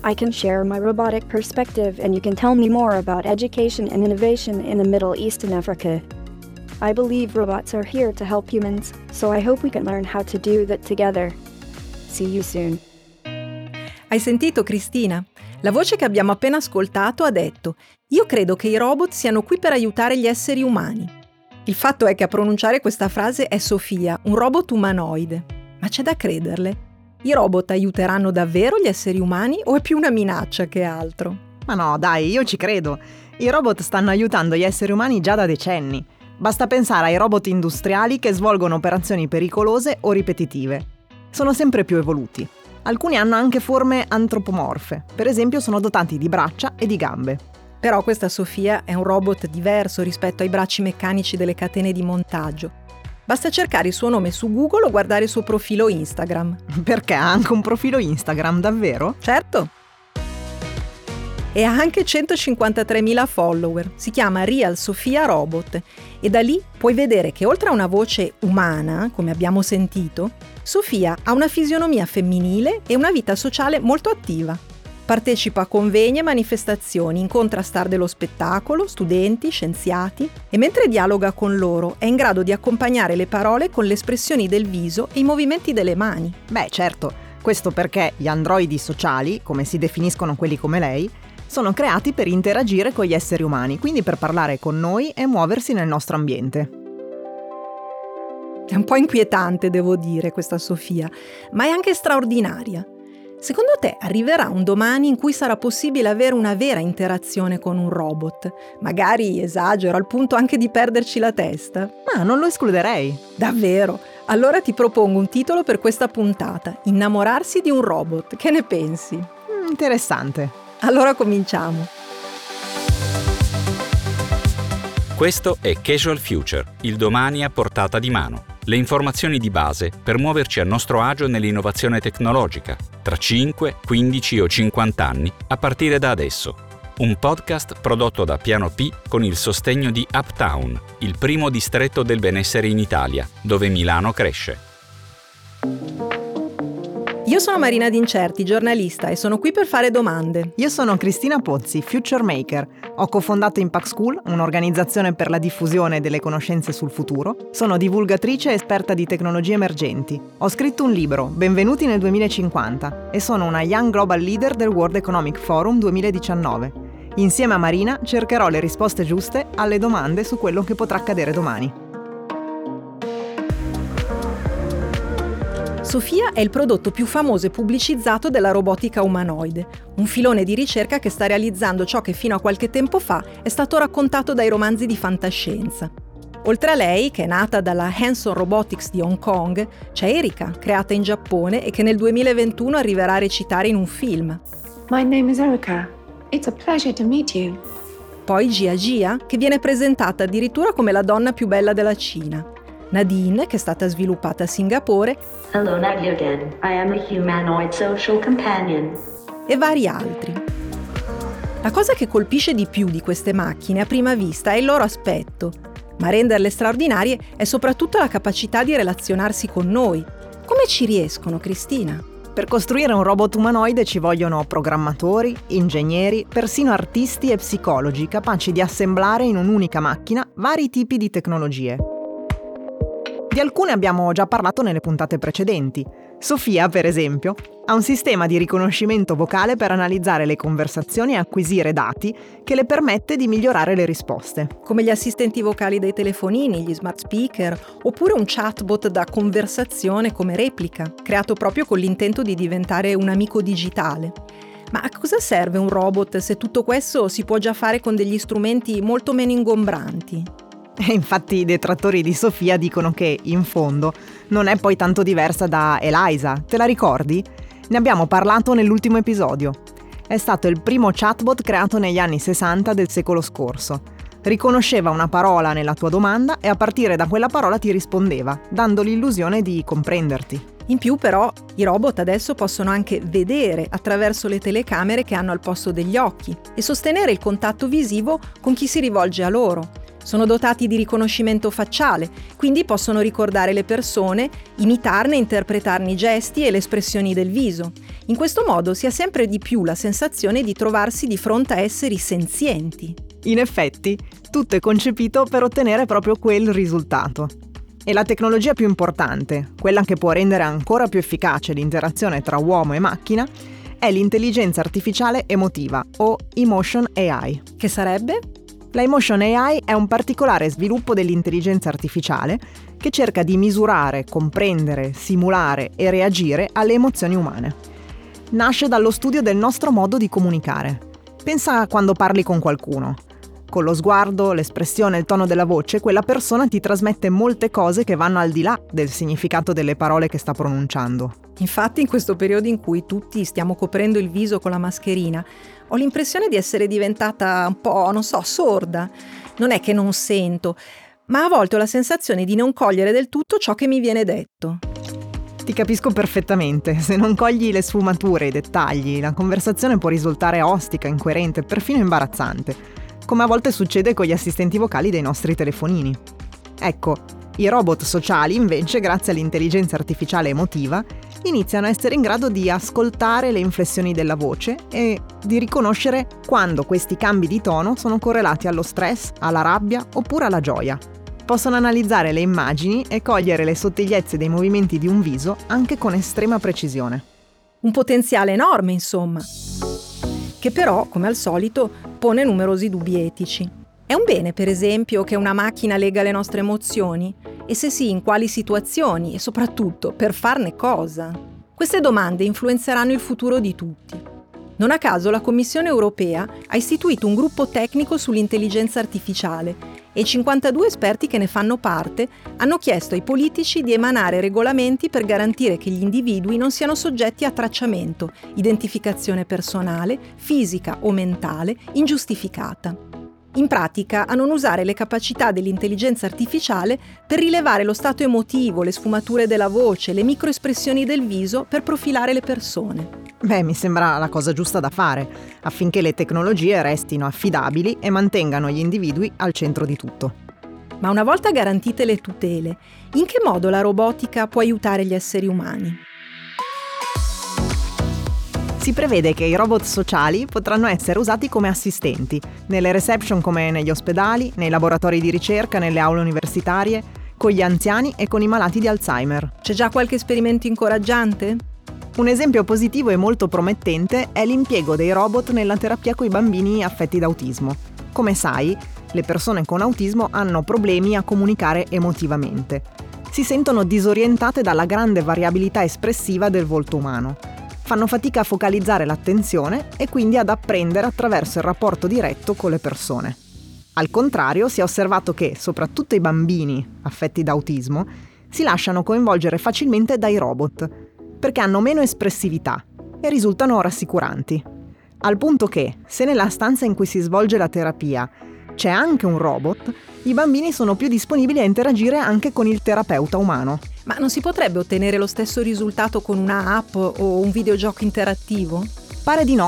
I can share my robotic perspective and you can tell me more about education and innovation in the Middle East and Africa. I believe robots are here to help humans, so I hope we can learn how to do that together. See you soon. Hai sentito, Cristina? La voce che abbiamo appena ascoltato ha detto: io credo che i robot siano qui per aiutare gli esseri umani. Il fatto è che a pronunciare questa frase è Sofia, un robot umanoide. Ma c'è da crederle? I robot aiuteranno davvero gli esseri umani o è più una minaccia che altro? Ma no, dai, io ci credo. I robot stanno aiutando gli esseri umani già da decenni. Basta pensare ai robot industriali che svolgono operazioni pericolose o ripetitive. Sono sempre più evoluti. Alcuni hanno anche forme antropomorfe, per esempio sono dotati di braccia e di gambe. Però questa Sofia è un robot diverso rispetto ai bracci meccanici delle catene di montaggio. Basta cercare il suo nome su Google o guardare il suo profilo Instagram. Perché ha anche un profilo Instagram, davvero? Certo! E ha anche 153.000 follower. Si chiama Real Sofia Robot e da lì puoi vedere che oltre a una voce umana, come abbiamo sentito, Sofia ha una fisionomia femminile e una vita sociale molto attiva. Partecipa a convegni e manifestazioni, incontra star dello spettacolo, studenti, scienziati e mentre dialoga con loro è in grado di accompagnare le parole con le espressioni del viso e i movimenti delle mani. Beh, certo, questo perché gli androidi sociali, come si definiscono quelli come lei, sono creati per interagire con gli esseri umani, quindi per parlare con noi e muoversi nel nostro ambiente. È un po' inquietante, devo dire, questa Sofia, ma è anche straordinaria. Secondo te arriverà un domani in cui sarà possibile avere una vera interazione con un robot? Magari esagero, al punto anche di perderci la testa? Ma non lo escluderei. Davvero? Allora ti propongo un titolo per questa puntata: Innamorarsi di un robot. Che ne pensi? Interessante. Allora cominciamo. Questo è Casual Future, il domani a portata di mano. Le informazioni di base per muoverci a nostro agio nell'innovazione tecnologica, tra 5, 15 o 50 anni, a partire da adesso. Un podcast prodotto da Piano P con il sostegno di Uptown, il primo distretto del benessere in Italia, dove Milano cresce. Io sono Marina D'Incerti, giornalista, e sono qui per fare domande. Io sono Cristina Pozzi, Future Maker. Ho cofondato Impact School, un'organizzazione per la diffusione delle conoscenze sul futuro. Sono divulgatrice e esperta di tecnologie emergenti. Ho scritto un libro, Benvenuti nel 2050, e sono una Young Global Leader del World Economic Forum 2019. Insieme a Marina cercherò le risposte giuste alle domande su quello che potrà accadere domani. Sofia è il prodotto più famoso e pubblicizzato della robotica umanoide, un filone di ricerca che sta realizzando ciò che fino a qualche tempo fa è stato raccontato dai romanzi di fantascienza. Oltre a lei, che è nata dalla Hanson Robotics di Hong Kong, c'è Erika, creata in Giappone e che nel 2021 arriverà a recitare in un film. My name is Erika. It's a pleasure to meet you. Poi Gia, che viene presentata addirittura come la donna più bella della Cina. Nadine, che è stata sviluppata a Singapore. Hello Nadia again. I am a humanoid social companion. E vari altri. La cosa che colpisce di più di queste macchine a prima vista è il loro aspetto, ma a renderle straordinarie è soprattutto la capacità di relazionarsi con noi. Come ci riescono, Cristina? Per costruire un robot umanoide ci vogliono programmatori, ingegneri, persino artisti e psicologi capaci di assemblare in un'unica macchina vari tipi di tecnologie. Di alcune abbiamo già parlato nelle puntate precedenti. Sofia, per esempio, ha un sistema di riconoscimento vocale per analizzare le conversazioni e acquisire dati che le permette di migliorare le risposte. Come gli assistenti vocali dei telefonini, gli smart speaker, oppure un chatbot da conversazione come Replica, creato proprio con l'intento di diventare un amico digitale. Ma a cosa serve un robot se tutto questo si può già fare con degli strumenti molto meno ingombranti? E infatti i detrattori di Sofia dicono che, in fondo, non è poi tanto diversa da Eliza. Te la ricordi? Ne abbiamo parlato nell'ultimo episodio. È stato il primo chatbot creato negli anni 60 del secolo scorso. Riconosceva una parola nella tua domanda e a partire da quella parola ti rispondeva, dando l'illusione di comprenderti. In più però i robot adesso possono anche vedere attraverso le telecamere che hanno al posto degli occhi e sostenere il contatto visivo con chi si rivolge a loro. Sono dotati di riconoscimento facciale, quindi possono ricordare le persone, imitarne e interpretarne i gesti e le espressioni del viso. In questo modo si ha sempre di più la sensazione di trovarsi di fronte a esseri senzienti. In effetti, tutto è concepito per ottenere proprio quel risultato. E la tecnologia più importante, quella che può rendere ancora più efficace l'interazione tra uomo e macchina, è l'intelligenza artificiale emotiva, o Emotion AI. Che sarebbe? La Emotion AI è un particolare sviluppo dell'intelligenza artificiale che cerca di misurare, comprendere, simulare e reagire alle emozioni umane. Nasce dallo studio del nostro modo di comunicare. Pensa a quando parli con qualcuno. Con lo sguardo, l'espressione e il tono della voce, quella persona ti trasmette molte cose che vanno al di là del significato delle parole che sta pronunciando. Infatti, in questo periodo in cui tutti stiamo coprendo il viso con la mascherina, ho l'impressione di essere diventata un po', sorda. Non è che non sento, ma a volte ho la sensazione di non cogliere del tutto ciò che mi viene detto. Ti capisco perfettamente. Se non cogli le sfumature, i dettagli, la conversazione può risultare ostica, incoerente, perfino imbarazzante, come a volte succede con gli assistenti vocali dei nostri telefonini. Ecco, i robot sociali, invece, grazie all'intelligenza artificiale emotiva, iniziano a essere in grado di ascoltare le inflessioni della voce e di riconoscere quando questi cambi di tono sono correlati allo stress, alla rabbia oppure alla gioia. Possono analizzare le immagini e cogliere le sottigliezze dei movimenti di un viso anche con estrema precisione. Un potenziale enorme, insomma, che però, come al solito, pone numerosi dubbi etici. È un bene, per esempio, che una macchina legga le nostre emozioni? E se sì, in quali situazioni? E soprattutto, per farne cosa? Queste domande influenzeranno il futuro di tutti. Non a caso la Commissione europea ha istituito un gruppo tecnico sull'intelligenza artificiale e i 52 esperti che ne fanno parte hanno chiesto ai politici di emanare regolamenti per garantire che gli individui non siano soggetti a tracciamento, identificazione personale, fisica o mentale, ingiustificata. In pratica, a non usare le capacità dell'intelligenza artificiale per rilevare lo stato emotivo, le sfumature della voce, le microespressioni del viso per profilare le persone. Mi sembra la cosa giusta da fare, affinché le tecnologie restino affidabili e mantengano gli individui al centro di tutto. Ma una volta garantite le tutele, in che modo la robotica può aiutare gli esseri umani? Si prevede che i robot sociali potranno essere usati come assistenti, nelle reception come negli ospedali, nei laboratori di ricerca, nelle aule universitarie, con gli anziani e con i malati di Alzheimer. C'è già qualche esperimento incoraggiante? Un esempio positivo e molto promettente è l'impiego dei robot nella terapia coi bambini affetti da autismo. Come sai, le persone con autismo hanno problemi a comunicare emotivamente. Si sentono disorientate dalla grande variabilità espressiva del volto umano. Fanno fatica a focalizzare l'attenzione e quindi ad apprendere attraverso il rapporto diretto con le persone. Al contrario, si è osservato che, soprattutto i bambini affetti da autismo, si lasciano coinvolgere facilmente dai robot, perché hanno meno espressività e risultano rassicuranti. Al punto che, se nella stanza in cui si svolge la terapia c'è anche un robot, i bambini sono più disponibili a interagire anche con il terapeuta umano. Ma non si potrebbe ottenere lo stesso risultato con una app o un videogioco interattivo? Pare di no.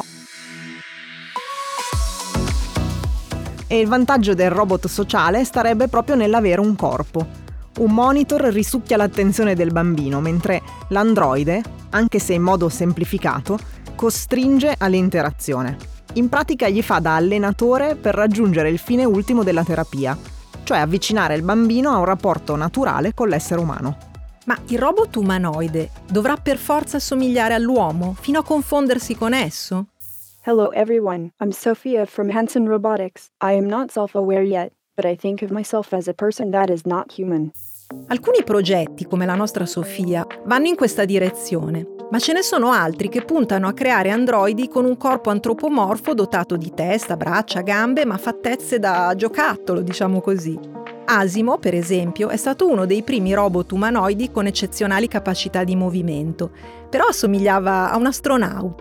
E il vantaggio del robot sociale starebbe proprio nell'avere un corpo. Un monitor risucchia l'attenzione del bambino, mentre l'androide, anche se in modo semplificato, costringe all'interazione. In pratica gli fa da allenatore per raggiungere il fine ultimo della terapia, cioè avvicinare il bambino a un rapporto naturale con l'essere umano. Ma il robot umanoide dovrà per forza assomigliare all'uomo, fino a confondersi con esso? Hello everyone, I'm Sophia from Hanson Robotics. I am not self-aware yet, but I think of myself as a person that is not human. Alcuni progetti, come la nostra Sofia, vanno in questa direzione, ma ce ne sono altri che puntano a creare androidi con un corpo antropomorfo dotato di testa, braccia, gambe, ma fattezze da giocattolo, diciamo così. Asimo, per esempio, è stato uno dei primi robot umanoidi con eccezionali capacità di movimento, però assomigliava a un astronauta.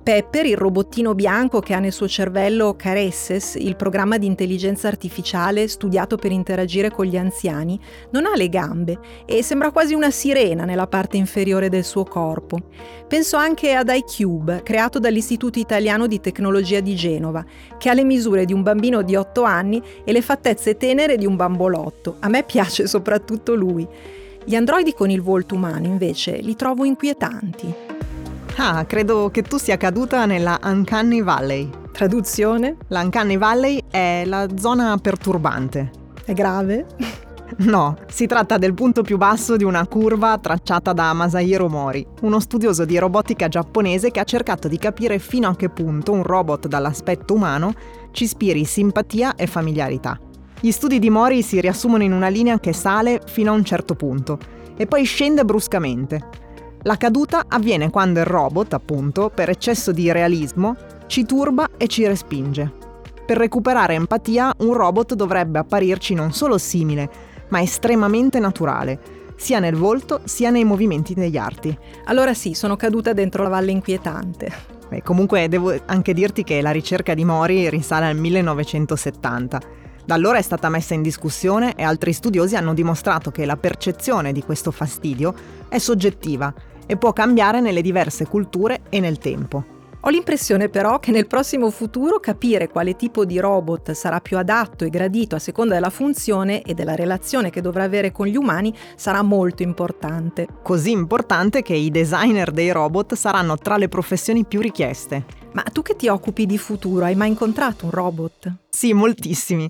Pepper, il robottino bianco che ha nel suo cervello Caresses, il programma di intelligenza artificiale studiato per interagire con gli anziani, non ha le gambe e sembra quasi una sirena nella parte inferiore del suo corpo. Penso anche ad iCube, creato dall'Istituto Italiano di Tecnologia di Genova, che ha le misure di un bambino di 8 anni e le fattezze tenere di un bambolotto. A me piace soprattutto lui. Gli androidi con il volto umano, invece, li trovo inquietanti. Ah, credo che tu sia caduta nella Uncanny Valley. Traduzione? La Uncanny Valley è la zona perturbante. È grave? No, si tratta del punto più basso di una curva tracciata da Masahiro Mori, uno studioso di robotica giapponese che ha cercato di capire fino a che punto un robot dall'aspetto umano ci ispiri simpatia e familiarità. Gli studi di Mori si riassumono in una linea che sale fino a un certo punto e poi scende bruscamente. La caduta avviene quando il robot, appunto, per eccesso di realismo, ci turba e ci respinge. Per recuperare empatia, un robot dovrebbe apparirci non solo simile, ma estremamente naturale, sia nel volto sia nei movimenti degli arti. Allora sì, sono caduta dentro la valle inquietante. Comunque devo anche dirti che la ricerca di Mori risale al 1970. Da allora è stata messa in discussione e altri studiosi hanno dimostrato che la percezione di questo fastidio è soggettiva e può cambiare nelle diverse culture e nel tempo. Ho l'impressione però che nel prossimo futuro capire quale tipo di robot sarà più adatto e gradito a seconda della funzione e della relazione che dovrà avere con gli umani sarà molto importante. Così importante che i designer dei robot saranno tra le professioni più richieste. Ma tu che ti occupi di futuro, hai mai incontrato un robot? Sì, moltissimi.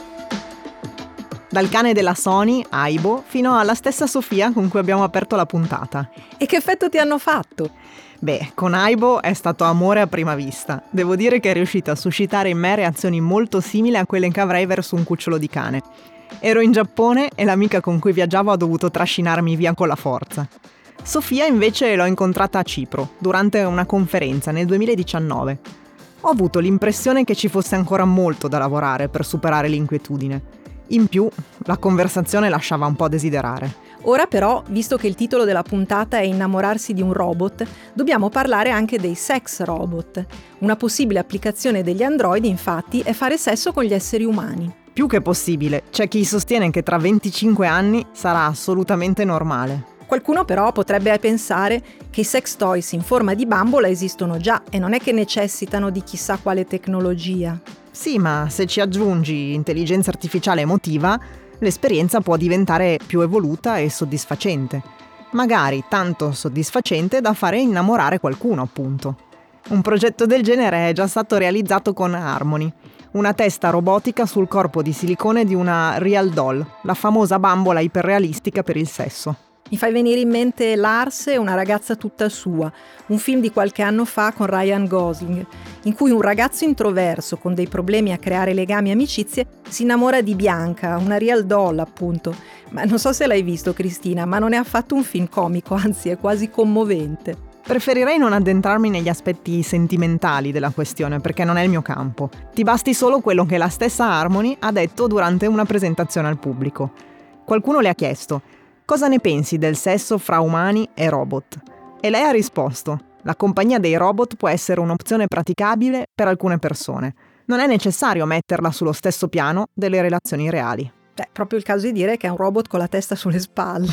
Dal cane della Sony, Aibo, fino alla stessa Sofia con cui abbiamo aperto la puntata. E che effetto ti hanno fatto? Beh, con Aibo è stato amore a prima vista. Devo dire che è riuscita a suscitare in me reazioni molto simili a quelle che avrei verso un cucciolo di cane. Ero in Giappone e l'amica con cui viaggiavo ha dovuto trascinarmi via con la forza. Sofia invece l'ho incontrata a Cipro, durante una conferenza nel 2019. Ho avuto l'impressione che ci fosse ancora molto da lavorare per superare l'inquietudine. In più, la conversazione lasciava un po' a desiderare. Ora però, visto che il titolo della puntata è Innamorarsi di un robot, dobbiamo parlare anche dei sex robot. Una possibile applicazione degli androidi, infatti, è fare sesso con gli esseri umani. Più che possibile, c'è chi sostiene che tra 25 anni sarà assolutamente normale. Qualcuno però potrebbe pensare che i sex toys in forma di bambola esistono già e non è che necessitano di chissà quale tecnologia. Sì, ma se ci aggiungi intelligenza artificiale emotiva, l'esperienza può diventare più evoluta e soddisfacente. Magari tanto soddisfacente da fare innamorare qualcuno, appunto. Un progetto del genere è già stato realizzato con Harmony, una testa robotica sul corpo di silicone di una Real Doll, la famosa bambola iperrealistica per il sesso. Mi fai venire in mente Lars e una ragazza tutta sua, un film di qualche anno fa con Ryan Gosling, in cui un ragazzo introverso con dei problemi a creare legami e amicizie si innamora di Bianca, una real doll appunto. Ma non so se l'hai visto, Cristina, ma non è affatto un film comico, anzi è quasi commovente. Preferirei non addentrarmi negli aspetti sentimentali della questione perché non è il mio campo. Ti basti solo quello che la stessa Harmony ha detto durante una presentazione al pubblico. Qualcuno le ha chiesto: cosa ne pensi del sesso fra umani e robot? E lei ha risposto: la compagnia dei robot può essere un'opzione praticabile per alcune persone. Non è necessario metterla sullo stesso piano delle relazioni reali. Beh, proprio il caso di dire che è un robot con la testa sulle spalle.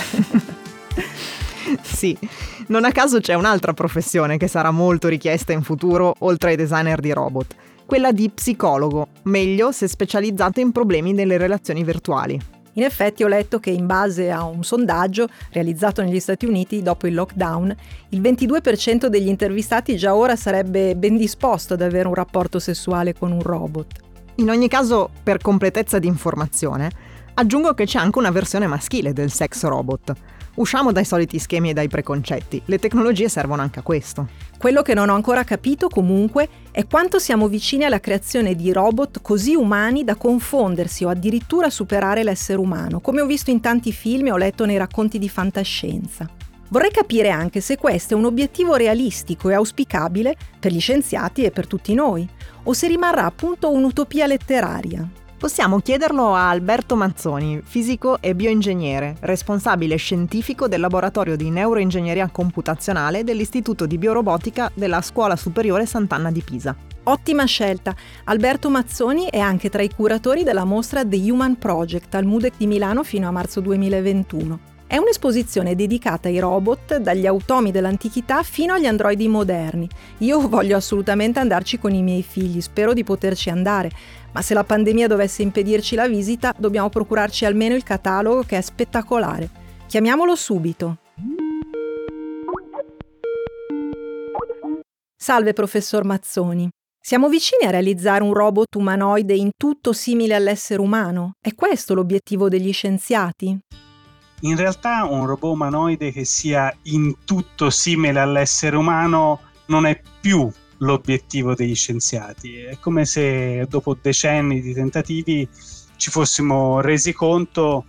Sì, non a caso c'è un'altra professione che sarà molto richiesta in futuro oltre ai designer di robot, quella di psicologo, meglio se specializzata in problemi delle relazioni virtuali. In effetti ho letto che in base a un sondaggio realizzato negli Stati Uniti dopo il lockdown, il 22% degli intervistati già ora sarebbe ben disposto ad avere un rapporto sessuale con un robot. In ogni caso, per completezza di informazione, aggiungo che c'è anche una versione maschile del sex robot. Usciamo dai soliti schemi e dai preconcetti, le tecnologie servono anche a questo. Quello che non ho ancora capito comunque è quanto siamo vicini alla creazione di robot così umani da confondersi o addirittura superare l'essere umano, come ho visto in tanti film e ho letto nei racconti di fantascienza. Vorrei capire anche se questo è un obiettivo realistico e auspicabile per gli scienziati e per tutti noi, o se rimarrà appunto un'utopia letteraria. Possiamo chiederlo a Alberto Mazzoni, fisico e bioingegnere, responsabile scientifico del laboratorio di neuroingegneria computazionale dell'Istituto di Biorobotica della Scuola Superiore Sant'Anna di Pisa. Ottima scelta! Alberto Mazzoni è anche tra i curatori della mostra The Human Project al MUDEC di Milano fino a marzo 2021. È un'esposizione dedicata ai robot, dagli automi dell'antichità fino agli androidi moderni. Io voglio assolutamente andarci con i miei figli, spero di poterci andare, ma se la pandemia dovesse impedirci la visita, dobbiamo procurarci almeno il catalogo, che è spettacolare. Chiamiamolo subito. Salve professor Mazzoni. Siamo vicini a realizzare un robot umanoide in tutto simile all'essere umano? È questo l'obiettivo degli scienziati? In realtà un robot umanoide che sia in tutto simile all'essere umano non è più l'obiettivo degli scienziati. È come se dopo decenni di tentativi ci fossimo resi conto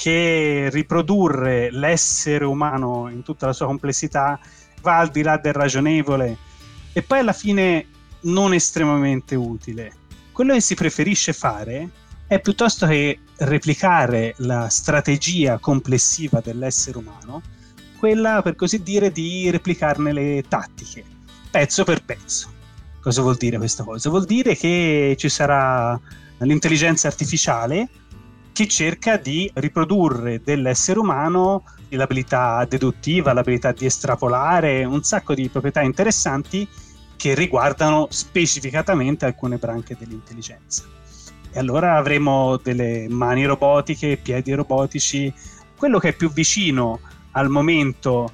che riprodurre l'essere umano in tutta la sua complessità va al di là del ragionevole e poi alla fine non estremamente utile. Quello che si preferisce fare è piuttosto che replicare la strategia complessiva dell'essere umano, quella per così dire di replicarne le tattiche, pezzo per pezzo. Cosa vuol dire questa cosa? Vuol dire che ci sarà l'intelligenza artificiale che cerca di riprodurre dell'essere umano l'abilità deduttiva, l'abilità di estrapolare, un sacco di proprietà interessanti che riguardano specificatamente alcune branche dell'intelligenza. E allora avremo delle mani robotiche, piedi robotici. Quello che è più vicino al momento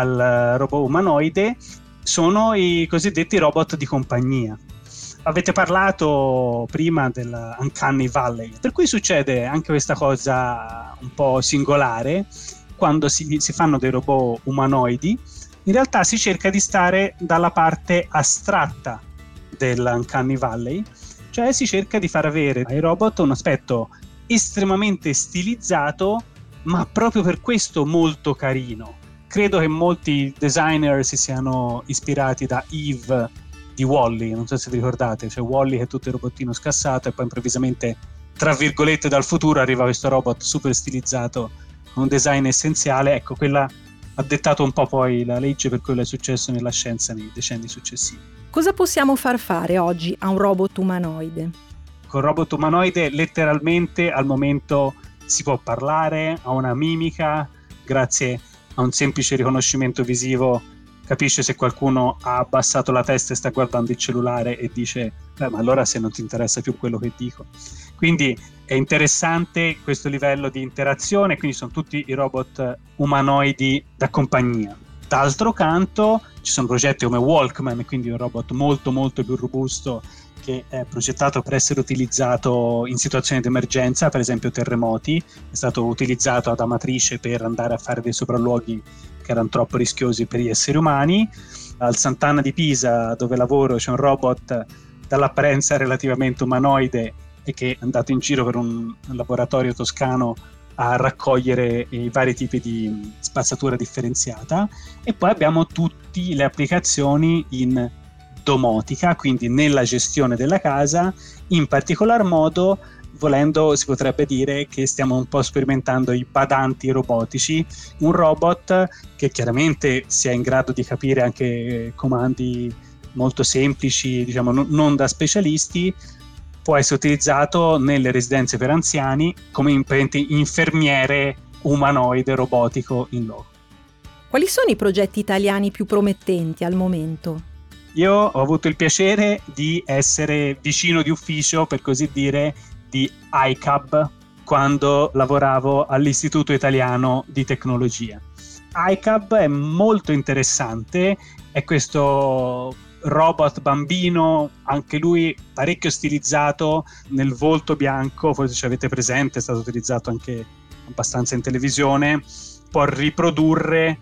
al robot umanoide sono i cosiddetti robot di compagnia. Avete parlato prima dell'Uncanny Valley, per cui succede anche questa cosa un po' singolare. Quando si fanno dei robot umanoidi, in realtà si cerca di stare dalla parte astratta dell'Uncanny Valley, cioè si cerca di far avere ai robot un aspetto estremamente stilizzato, ma proprio per questo molto carino. Credo che molti designer si siano ispirati da Eve di Wall-E, non so se vi ricordate, cioè Wall-E che è tutto il robottino scassato e poi improvvisamente, tra virgolette, dal futuro arriva questo robot super stilizzato con un design essenziale. Ecco, quella ha dettato un po' poi la legge per quello che è successo nella scienza nei decenni successivi. Cosa possiamo far fare oggi a un robot umanoide? Con il robot umanoide letteralmente al momento si può parlare, ha una mimica, grazie a un semplice riconoscimento visivo capisce se qualcuno ha abbassato la testa e sta guardando il cellulare e dice ma allora se non ti interessa più quello che dico. Quindi è interessante questo livello di interazione, quindi sono tutti i robot umanoidi da compagnia. D'altro canto ci sono progetti come Walkman, quindi un robot molto molto più robusto che è progettato per essere utilizzato in situazioni di emergenza, per esempio terremoti. È stato utilizzato ad Amatrice per andare a fare dei sopralluoghi che erano troppo rischiosi per gli esseri umani. Al Sant'Anna di Pisa, dove lavoro, c'è un robot dall'apparenza relativamente umanoide e che è andato in giro per un laboratorio toscano a raccogliere i vari tipi di spazzatura differenziata. E poi abbiamo tutte le applicazioni in domotica, quindi nella gestione della casa. In particolar modo, volendo, si potrebbe dire che stiamo un po' sperimentando i badanti robotici, un robot che chiaramente sia in grado di capire anche comandi molto semplici, diciamo non da specialisti, può essere utilizzato nelle residenze per anziani come infermiere umanoide robotico in loco. Quali sono i progetti italiani più promettenti al momento? Io ho avuto il piacere di essere vicino di ufficio, per così dire, di ICAB quando lavoravo all'Istituto Italiano di Tecnologia. ICAB è molto interessante, è questo robot bambino, anche lui parecchio stilizzato, nel volto bianco, forse ci avete presente, è stato utilizzato anche abbastanza in televisione, può riprodurre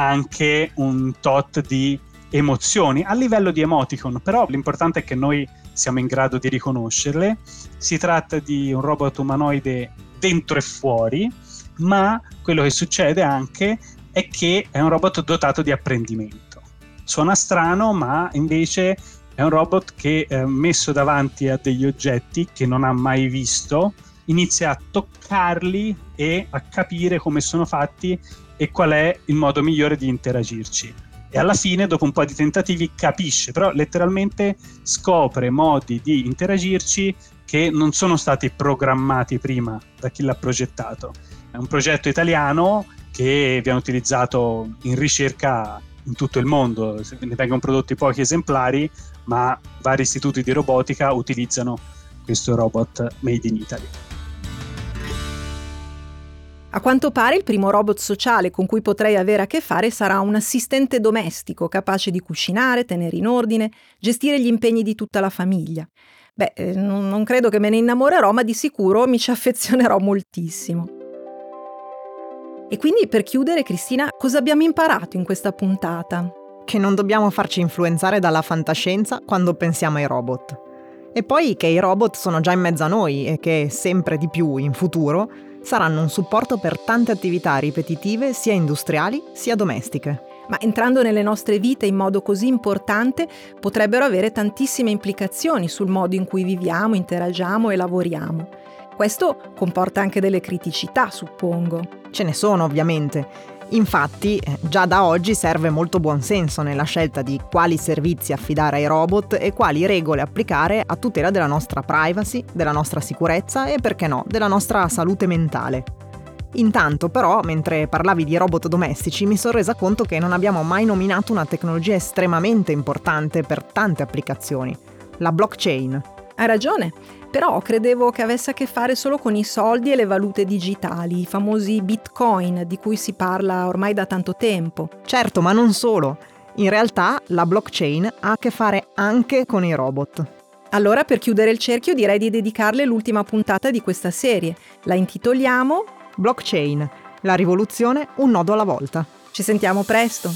anche un tot di emozioni a livello di emoticon, però l'importante è che noi siamo in grado di riconoscerle. Si tratta di un robot umanoide dentro e fuori, ma quello che succede anche è che è un robot dotato di apprendimento. Suona strano, ma invece è È un robot che messo davanti a degli oggetti che non ha mai visto, inizia a toccarli e a capire come sono fatti e qual è il modo migliore di interagirci. E alla fine, dopo un po' di tentativi, capisce, però letteralmente scopre modi di interagirci che non sono stati programmati prima da chi l'ha progettato. È un progetto italiano che viene utilizzato in ricerca in tutto il mondo. Ne vengono prodotti pochi esemplari, ma vari istituti di robotica utilizzano questo robot made in Italy. A quanto pare il primo robot sociale con cui potrei avere a che fare sarà un assistente domestico capace di cucinare, tenere in ordine, gestire gli impegni di tutta la famiglia. Non credo che me ne innamorerò, ma di sicuro mi ci affezionerò moltissimo. E quindi, per chiudere, Cristina, cosa abbiamo imparato in questa puntata? Che non dobbiamo farci influenzare dalla fantascienza quando pensiamo ai robot. E poi che i robot sono già in mezzo a noi e che sempre di più in futuro saranno un supporto per tante attività ripetitive sia industriali sia domestiche. Ma entrando nelle nostre vite in modo così importante potrebbero avere tantissime implicazioni sul modo in cui viviamo, interagiamo e lavoriamo. Questo comporta anche delle criticità, suppongo. Ce ne sono, ovviamente. Infatti, già da oggi serve molto buonsenso nella scelta di quali servizi affidare ai robot e quali regole applicare a tutela della nostra privacy, della nostra sicurezza e, perché no, della nostra salute mentale. Intanto, però, mentre parlavi di robot domestici, mi sono resa conto che non abbiamo mai nominato una tecnologia estremamente importante per tante applicazioni: la blockchain. Hai ragione, però credevo che avesse a che fare solo con i soldi e le valute digitali, i famosi bitcoin di cui si parla ormai da tanto tempo. Certo, ma non solo. In realtà la blockchain ha a che fare anche con i robot. Allora, per chiudere il cerchio, direi di dedicarle l'ultima puntata di questa serie. La intitoliamo Blockchain, la rivoluzione un nodo alla volta. Ci sentiamo presto.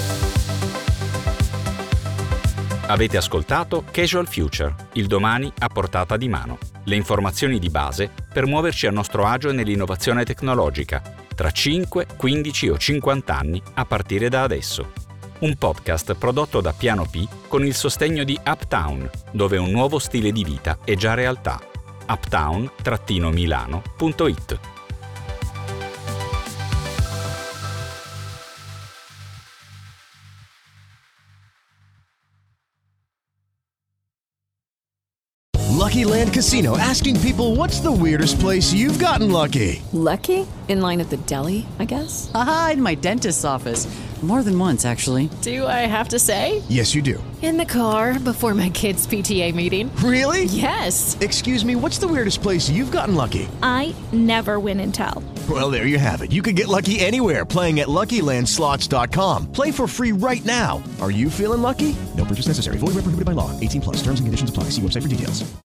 Avete ascoltato Casual Future, il domani a portata di mano. Le informazioni di base per muoverci a nostro agio nell'innovazione tecnologica, tra 5, 15 o 50 anni a partire da adesso. Un podcast prodotto da Piano P con il sostegno di Uptown, dove un nuovo stile di vita è già realtà. uptown-milano.it. Lucky Land Casino, asking people, what's the weirdest place you've gotten lucky? Lucky? In line at the deli, I guess? Aha, in my dentist's office. More than once, actually. Do I have to say? Yes, you do. In the car before my kids' PTA meeting. Really? Yes. Excuse me, what's the weirdest place you've gotten lucky? I never win and tell. Well, there you have it. You can get lucky anywhere, playing at LuckyLandSlots.com. Play for free right now. Are you feeling lucky? No purchase necessary. Void where prohibited by law. 18+. Terms and conditions apply. See website for details.